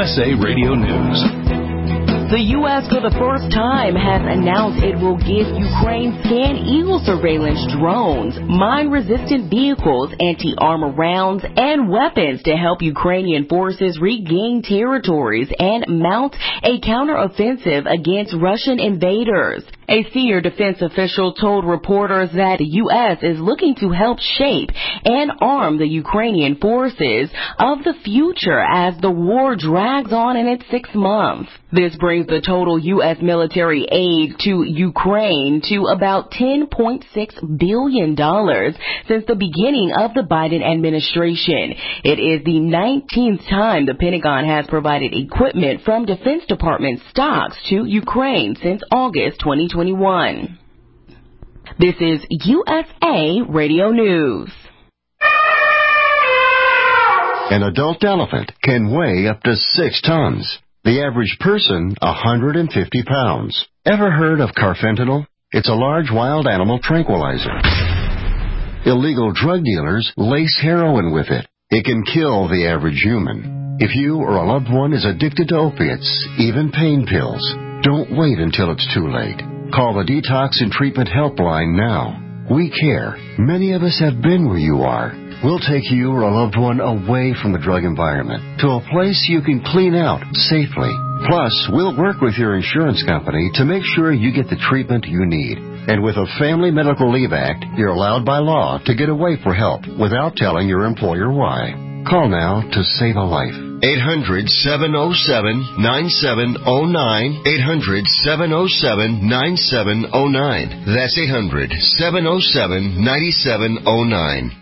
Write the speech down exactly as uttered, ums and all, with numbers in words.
S A Radio News. The U S for the first time has announced it will give Ukraine Scan-Eagle surveillance drones, mine-resistant vehicles, anti-armor rounds, and weapons to help Ukrainian forces regain territories and mount a counteroffensive against Russian invaders. A senior defense official told reporters that the U S is looking to help shape and arm the Ukrainian forces of the future as the war drags on in its sixth month. This brings the total U S military aid to Ukraine to about ten point six billion dollars since the beginning of the Biden administration. It is the nineteenth time the Pentagon has provided equipment from Defense Department stocks to Ukraine since August twenty twenty-one. This is U S A Radio News. An adult elephant can weigh up to six tons. The average person, one hundred fifty pounds. Ever heard of carfentanil? It's a large wild animal tranquilizer. Illegal drug dealers lace heroin with it. It can kill the average human. If you or a loved one is addicted to opiates, even pain pills, don't wait until it's too late. Call the Detox and Treatment Helpline now. We care. Many of us have been where you are. We'll take you or a loved one away from the drug environment to a place you can clean out safely. Plus, we'll work with your insurance company to make sure you get the treatment you need. And with a Family Medical Leave Act, you're allowed by law to get away for help without telling your employer why. Call now to save a life. eight hundred, seven oh seven, nine seven oh nine. eight hundred, seven oh seven, nine seven oh nine. That's eight hundred, seven oh seven, nine seven oh nine.